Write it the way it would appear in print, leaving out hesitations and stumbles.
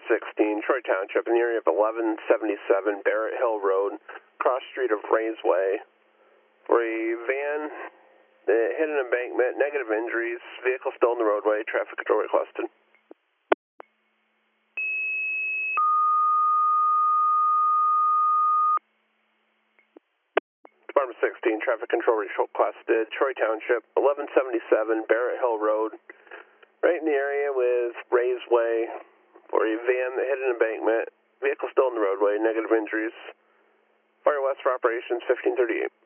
Department 16, Troy Township, in the area of 1177 Barrett Hill Road, cross street of Raysway, where a van hit an embankment, negative injuries, vehicle still in the roadway, traffic control requested. Department 16, traffic control requested, Troy Township, 1177 Barrett Hill Road, right in the area with Raysway, where a van that hit an embankment, vehicle still in the roadway, negative injuries. Fire west for operations 1538.